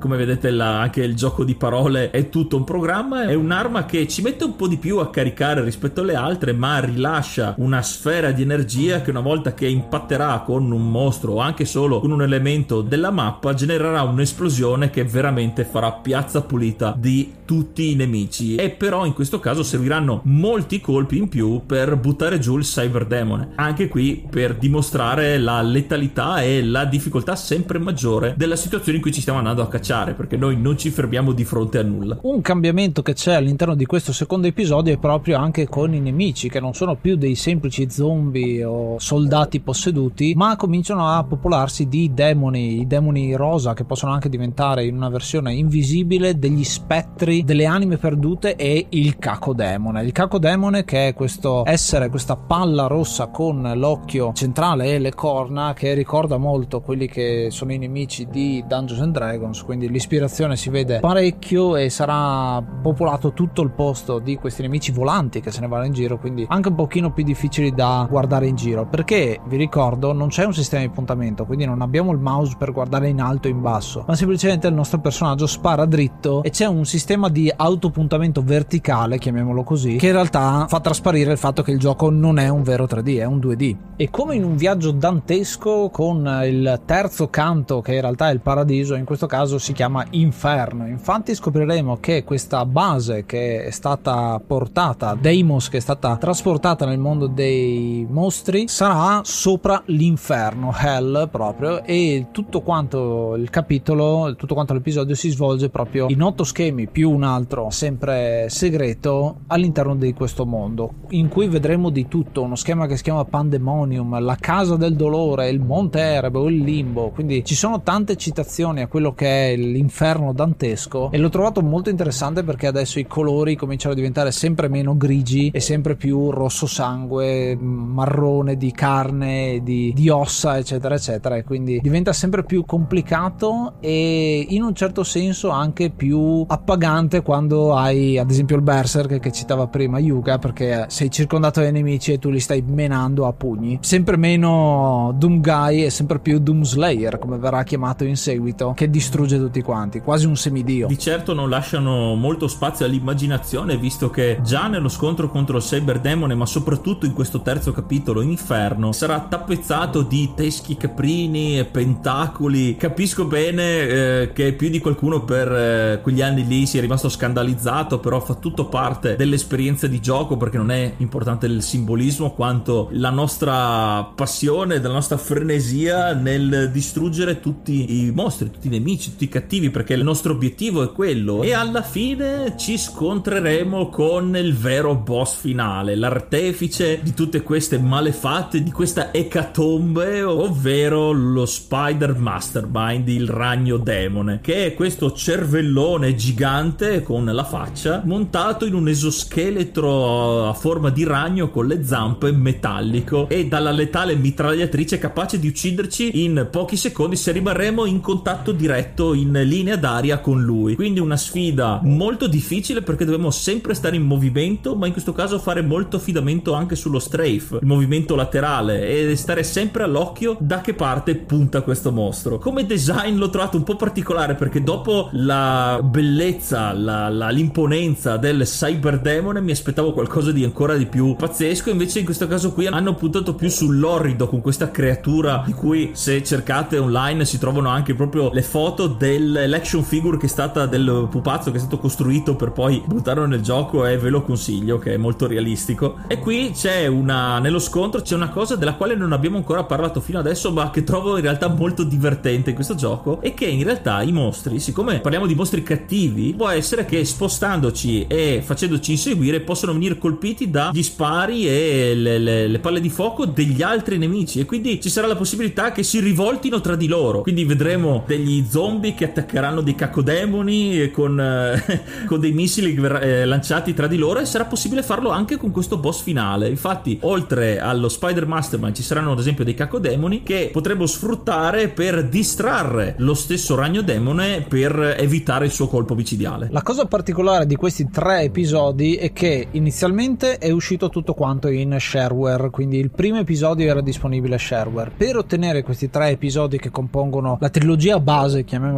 come vedete la, anche il gioco di parole è tutto un programma. È un'arma che ci mette un po' di più a caricare rispetto alle altre, ma rilascia una sfera di energia che una volta che impatterà con un mostro o anche solo con un elemento della mappa genererà un'esplosione che veramente farà piazza pulita di tutti i nemici. E però in questo caso serviranno molti colpi in più per buttare giù il Cyberdemone, anche qui per dimostrare la letalità e la difficoltà sempre maggiore della situazione in cui ci stiamo andando a cacciare, perché noi non ci fermiamo di fronte a nulla. Un cambiamento che c'è all'interno di questo secondo episodio è proprio anche con i nemici, che non sono più dei semplici zombie o soldati posseduti, ma cominciano a popolarsi di demoni, i demoni rosa, che possono anche diventare in una versione invisibile degli spettri, delle anime perdute, e il cacodemone. Il cacodemone, che è questo essere, questa palla rossa con l'occhio centrale e le corna, che ricorda molto quelli che sono i nemici di Dungeons and Dragons, quindi l'ispirazione si vede parecchio, e sarà popolato tutto il posto di questi nemici volanti che se ne vanno in giro, quindi anche un pochino più difficili da guardare in giro, perché vi ricordo non c'è un sistema di puntamento, quindi non abbiamo il mouse per guardare in alto o in basso, ma semplicemente il nostro personaggio spara dritto, e c'è un sistema di autopuntamento verticale, chiamiamolo così, che in realtà fa trasparire il fatto che il gioco non è un vero tre D, è un due D. E come in un viaggio dantesco, con il terzo canto, che in realtà è il paradiso, in questo caso si chiama Inferno. Infatti scopriremo che questa base che è stata portata, Deimos, che è stata trasportata nel mondo dei mostri, sarà sopra l'inferno, Hell proprio, e tutto quanto il capitolo, tutto quanto l'episodio si svolge proprio in otto schemi più un altro sempre segreto all'interno di questo mondo, in cui vedremo di tutto. Uno schema che si chiama Pandemonium, la casa del dolore, il monte Erebo, il limbo, quindi ci sono tante citazioni a quello che è l'inferno dantesco, e l'ho trovato molto interessante perché adesso i colori cominciano a diventare sempre meno grigi e sempre più rosso sangue, marrone di carne, di, di ossa, eccetera eccetera, e quindi diventa sempre più complicato e in un certo senso anche più appagante quando hai ad esempio il Berserk che citava prima Yuga, perché sei circondato dai nemici e tu li stai menando a pugni. Sempre meno Doomguy e sempre più Doomslayer, come verrà chiamato in seguito, che distrugge tutti quanti, quasi un semidio. Di certo non lasciano molto spazio all'immaginazione, visto che già nello scontro contro il Cyberdemone, ma soprattutto in questo terzo capitolo, Inferno, sarà tappezzato di teschi caprini e pentacoli. Capisco bene eh, che più di qualcuno per eh, quegli anni lì si è rimasto scandalizzato, però fa tutto parte dell'esperienza di gioco, perché non è importante il simbolismo quanto la nostra passione, la nostra frenesia nel distruggere tutti i mostri, tutti i nemici, tutti i cattivi, perché il nostro obiettivo è quello. E alla fine ci scontreremo con il vero boss finale, l'artefice di tutte queste malefatte, di questa ecatombe, ovvero lo Spider Mastermind, il ragno demone, che è questo cervellone gigante con la faccia montato in un esoscheletro a forma di ragno con le zampe, metallico, e dalla letale mitragliatrice capace di ucciderci in pochi secondi se rimarremo in contatto diretto, in linea d'aria con lui. Quindi una sfida molto difficile, perché dobbiamo sempre stare in movimento, ma in questo caso fare molto affidamento anche sullo strafe, il movimento laterale, e stare sempre all'occhio da che parte punta questo mostro. Come design l'ho trovato un po' particolare, perché dopo la bellezza, la, la, l'imponenza del Cyberdemone mi aspettavo qualcosa di ancora di più pazzesco, invece in questo caso qui hanno puntato più sull'orrido, con questa creatura di cui, se cercate online, si trovano anche proprio le foto dell'action figure che è stata, del pupazzo che è stato costruito per poi buttarlo nel gioco, e ve lo consiglio, che è molto realistico. E qui c'è una, nello scontro c'è una cosa della quale non abbiamo ancora parlato fino adesso, ma che trovo in realtà molto divertente in questo gioco, e che in realtà i mostri, siccome parliamo di mostri cattivi, può essere che spostandoci e facendoci inseguire possono venire colpiti dagli spari e le, le, le palle di fuoco degli altri nemici, e quindi ci sarà la possibilità che si rivoltino tra di loro. Quindi vedremo degli zombie che attaccheranno dei cacodemoni con, eh, con dei missili eh, lanciati tra di loro, e sarà possibile farlo anche con questo boss finale. Infatti, oltre allo Spider Mastermind, ci saranno ad esempio dei cacodemoni che potremo sfruttare per distrarre lo stesso ragno demone per evitare il suo colpo micidiale. La cosa particolare di questi tre episodi è che inizialmente è uscito tutto quanto in shareware, quindi il primo episodio era disponibile shareware. Per ottenere questi tre episodi che compongono la trilogia base, chiamiamola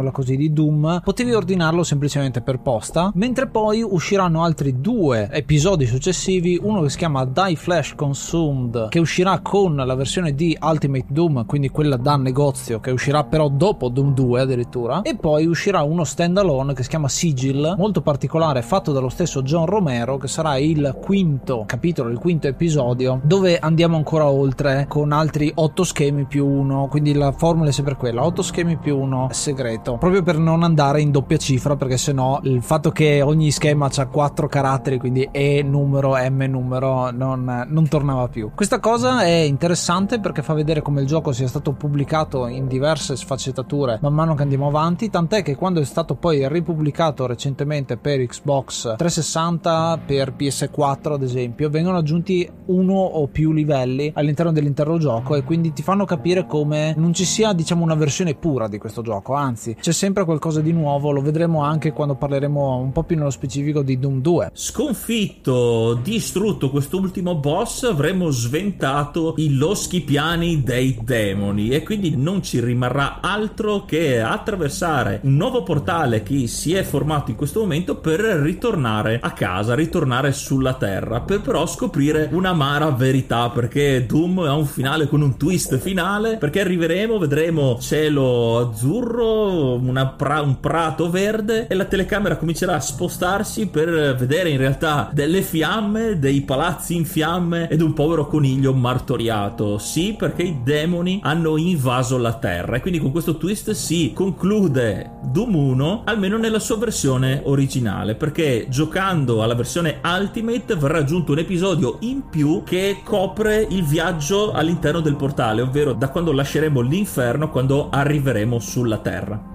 chiamiamola così, di Doom, potevi ordinarlo semplicemente per posta, mentre poi usciranno altri due episodi successivi, uno che si chiama Die Flash Consumed, che uscirà con la versione di Ultimate Doom, quindi quella da negozio, che uscirà però dopo Doom due addirittura, e poi uscirà uno standalone che si chiama Sigil, molto particolare, fatto dallo stesso John Romero, che sarà il quinto capitolo, il quinto episodio, dove andiamo ancora oltre con altri otto schemi più uno, quindi la formula è sempre quella, otto schemi più uno segreto, proprio per non andare in doppia cifra, perché sennò il fatto che ogni schema c'ha quattro caratteri, quindi E numero, M numero, non, non tornava più. Questa cosa è interessante perché fa vedere come il gioco sia stato pubblicato in diverse sfaccettature man mano che andiamo avanti, tant'è che quando è stato poi ripubblicato recentemente per Xbox trecentosessanta, per P S quattro ad esempio, vengono aggiunti uno o più livelli all'interno dell'intero gioco, e quindi ti fanno capire come non ci sia, diciamo, una versione pura di questo gioco, anzi c'è sempre qualcosa di nuovo. Lo vedremo anche quando parleremo un po' più nello specifico di Doom due. Sconfitto, distrutto quest'ultimo boss, avremo sventato i loschi piani dei demoni, e quindi non ci rimarrà altro che attraversare un nuovo portale che si è formato in questo momento per ritornare a casa, ritornare sulla terra, per però scoprire un'amara verità, perché Doom ha un finale con un twist finale, perché arriveremo, vedremo cielo azzurro, una pra- un prato verde, e la telecamera comincerà a spostarsi per vedere in realtà delle fiamme, dei palazzi in fiamme ed un povero coniglio martoriato. Sì, perché i demoni hanno invaso la terra, e quindi con questo twist si conclude Doom uno, almeno nella sua versione originale, perché giocando alla versione Ultimate verrà aggiunto un episodio in più che copre il viaggio all'interno del portale, ovvero da quando lasceremo l'inferno, quando arriveremo sulla terra.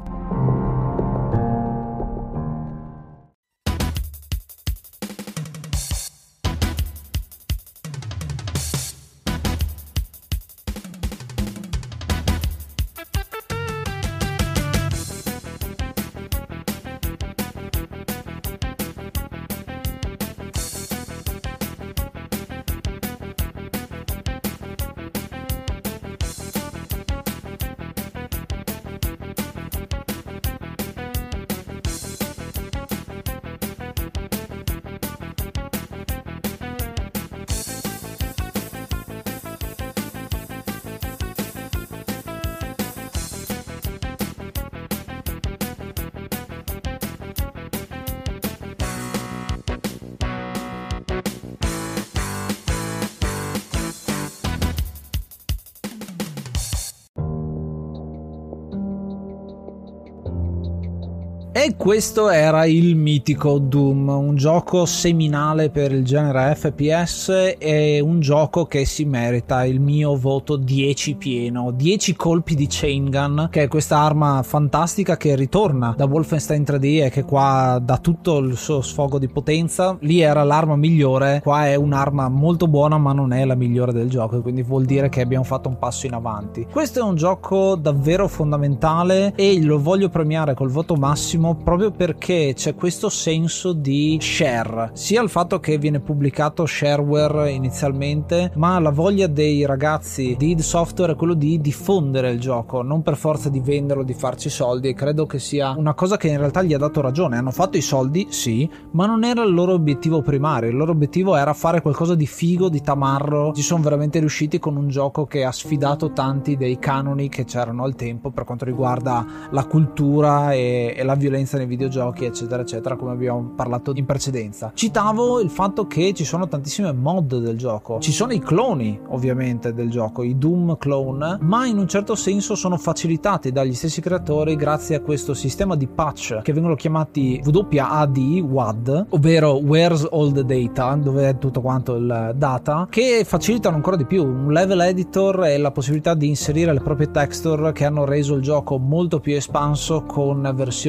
E questo era il mitico Doom, un gioco seminale per il genere F P S, e un gioco che si merita il mio voto dieci pieno, dieci colpi di chain gun, che è questa arma fantastica che ritorna da Wolfenstein tre D e che qua dà tutto il suo sfogo di potenza. Lì era l'arma migliore, qua è un'arma molto buona ma non è la migliore del gioco, quindi vuol dire che abbiamo fatto un passo in avanti. Questo è un gioco davvero fondamentale e lo voglio premiare col voto massimo, proprio perché c'è questo senso di share, sia il fatto che viene pubblicato shareware inizialmente, ma la voglia dei ragazzi di id Software è quello di diffondere il gioco, non per forza di venderlo, di farci soldi, e credo che sia una cosa che in realtà gli ha dato ragione. Hanno fatto i soldi, sì, ma non era il loro obiettivo primario. Il loro obiettivo era fare qualcosa di figo, di tamarro. Ci sono veramente riusciti con un gioco che ha sfidato tanti dei canoni che c'erano al tempo per quanto riguarda la cultura e, e la violenza nei videogiochi, eccetera eccetera, come abbiamo parlato in precedenza. Citavo il fatto che ci sono tantissime mod del gioco, ci sono i cloni ovviamente del gioco, i Doom clone, ma in un certo senso sono facilitati dagli stessi creatori grazie a questo sistema di patch che vengono chiamati W A D, W A D, ovvero Where's All the Data, dove è tutto quanto il data, che facilitano ancora di più un level editor e la possibilità di inserire le proprie texture, che hanno reso il gioco molto più espanso, con versioni di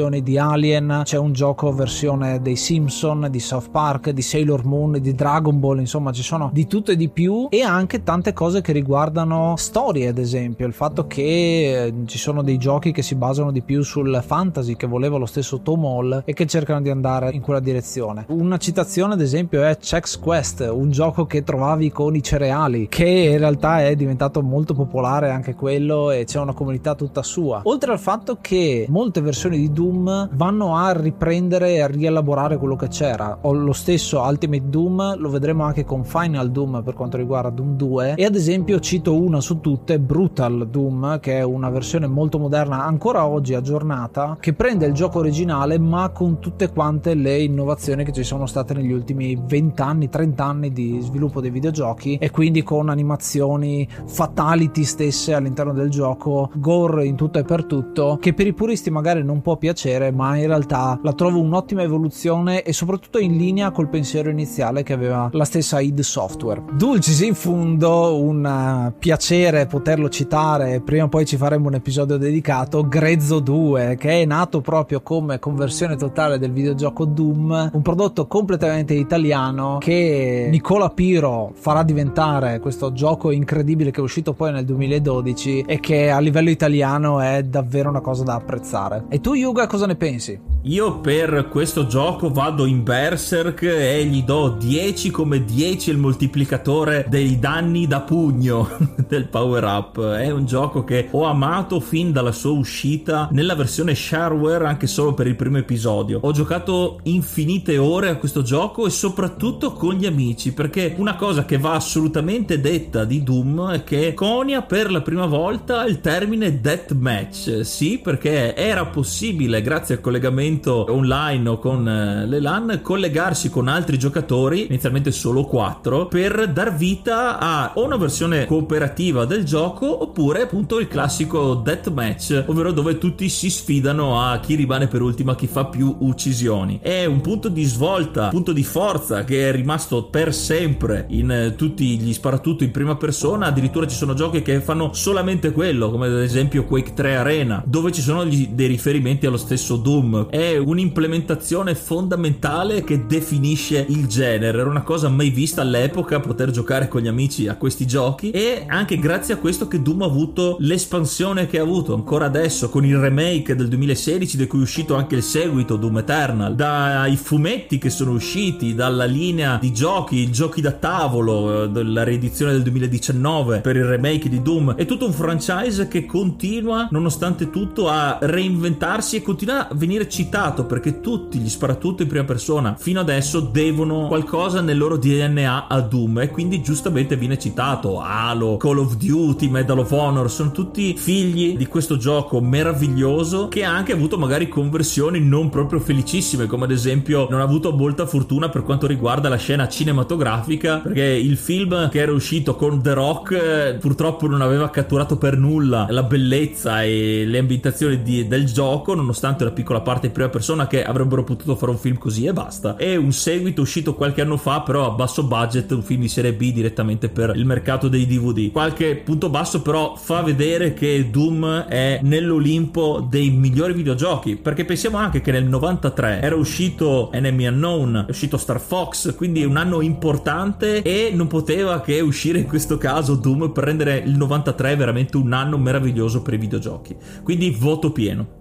Alien, c'è un gioco versione dei Simpson, di South Park, di Sailor Moon, di Dragon Ball, insomma ci sono di tutto e di più, e anche tante cose che riguardano storie, ad esempio il fatto che eh, ci sono dei giochi che si basano di più sul fantasy, che voleva lo stesso Tom Hall e che cercano di andare in quella direzione. Una citazione ad esempio è Chex Quest, un gioco che trovavi con i cereali, che in realtà è diventato molto popolare anche quello e c'è una comunità tutta sua. Oltre al fatto che molte versioni di Doom vanno a riprendere e a rielaborare quello che c'era, o lo stesso Ultimate Doom lo vedremo anche con Final Doom per quanto riguarda Doom due, e ad esempio cito una su tutte, Brutal Doom, che è una versione molto moderna, ancora oggi aggiornata, che prende il gioco originale ma con tutte quante le innovazioni che ci sono state negli ultimi venti anni, trenta anni di sviluppo dei videogiochi, e quindi con animazioni, fatality stesse all'interno del gioco, gore in tutto e per tutto, che per i puristi magari non può piacere, ma in realtà la trovo un'ottima evoluzione e soprattutto in linea col pensiero iniziale che aveva la stessa id Software. Dulcis in fundo, un piacere poterlo citare, prima o poi ci faremo un episodio dedicato, Grezzo due, che è nato proprio come conversione totale del videogioco Doom, un prodotto completamente italiano che Nicola Piro farà diventare questo gioco incredibile che è uscito poi nel duemiladodici e che a livello italiano è davvero una cosa da apprezzare. E tu, Yuga, cosa ne pensi? Io per questo gioco vado in Berserk e gli do dieci come dieci il moltiplicatore dei danni da pugno del power up. È un gioco che ho amato fin dalla sua uscita nella versione shareware, anche solo per il primo episodio. Ho giocato infinite ore a questo gioco e soprattutto con gli amici, perché una cosa che va assolutamente detta di Doom è che conia per la prima volta il termine deathmatch. Sì, perché era possibile, grazie al collegamento online o con le LAN, collegarsi con altri giocatori, inizialmente solo quattro, per dar vita a o una versione cooperativa del gioco oppure appunto il classico deathmatch, ovvero dove tutti si sfidano a chi rimane per ultima, chi fa più uccisioni. È un punto di svolta, punto di forza che è rimasto per sempre in tutti gli sparatutto in prima persona. Addirittura ci sono giochi che fanno solamente quello, come ad esempio Quake tre Arena, dove ci sono gli, dei riferimenti allo stesso Doom. È un'implementazione fondamentale che definisce il genere. Era una cosa mai vista all'epoca poter giocare con gli amici a questi giochi, e anche grazie a questo che Doom ha avuto l'espansione che ha avuto ancora adesso, con il remake del duemilasedici, di cui è uscito anche il seguito Doom Eternal, dai fumetti che sono usciti, dalla linea di giochi, giochi da tavolo della riedizione del duemiladiciannove per il remake di Doom. È tutto un franchise che continua nonostante tutto a reinventarsi e continua a venire citato, perché tutti gli sparatutto in prima persona fino adesso devono qualcosa nel loro D N A a Doom, e quindi giustamente viene citato. Halo, Call of Duty, Medal of Honor sono tutti figli di questo gioco meraviglioso, che ha anche avuto magari conversioni non proprio felicissime, come ad esempio non ha avuto molta fortuna per quanto riguarda la scena cinematografica, perché il film che era uscito con The Rock purtroppo non aveva catturato per nulla la bellezza e le ambientazioni di, del gioco, nonostante la piccola parte in prima persona, che avrebbero potuto fare un film così e basta. E un seguito uscito qualche anno fa, però a basso budget, un film di serie B direttamente per il mercato dei D V D. Qualche punto basso però fa vedere che Doom è nell'Olimpo dei migliori videogiochi, perché pensiamo anche che nel novantatré era uscito Enemy Unknown, è uscito Star Fox, quindi un anno importante, e non poteva che uscire in questo caso Doom per rendere il novantatré veramente un anno meraviglioso per i videogiochi. Quindi voto pieno.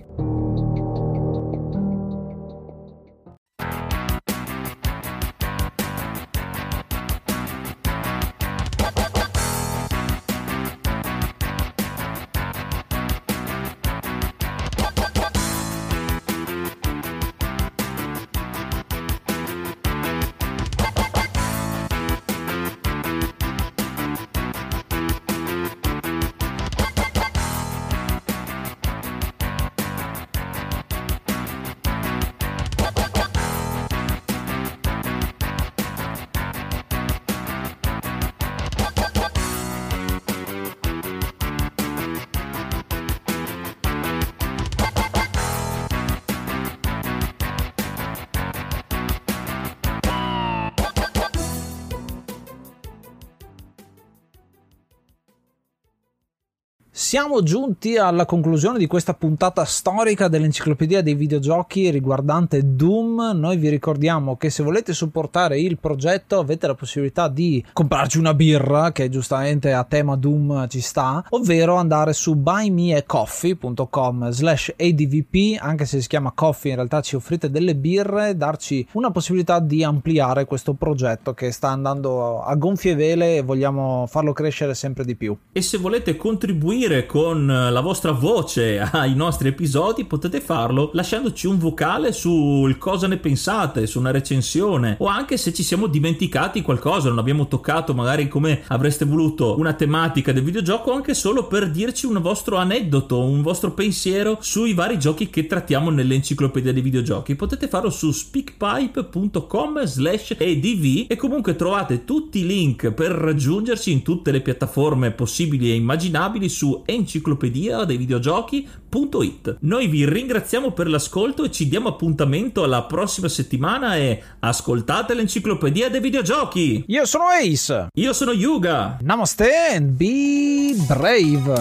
Siamo giunti alla conclusione di questa puntata storica dell'enciclopedia dei videogiochi riguardante Doom. Noi vi ricordiamo che se volete supportare il progetto avete la possibilità di comprarci una birra, che giustamente a tema Doom ci sta, ovvero andare su buymeacoffee.com slash advp, anche se si chiama coffee in realtà ci offrite delle birre, darci una possibilità di ampliare questo progetto che sta andando a gonfie vele e vogliamo farlo crescere sempre di più. E se volete contribuire con la vostra voce ai nostri episodi potete farlo lasciandoci un vocale sul cosa ne pensate, su una recensione, o anche se ci siamo dimenticati qualcosa, non abbiamo toccato magari come avreste voluto una tematica del videogioco, o anche solo per dirci un vostro aneddoto, un vostro pensiero sui vari giochi che trattiamo nell'enciclopedia dei videogiochi. Potete farlo su speakpipe.com slash adv e comunque trovate tutti i link per raggiungerci in tutte le piattaforme possibili e immaginabili su enciclopedia dei videogiochi punto it. Noi vi ringraziamo per l'ascolto e ci diamo appuntamento alla prossima settimana e ascoltate l'enciclopedia dei videogiochi. Io sono Ace. Io sono Yuga. Namaste and be brave.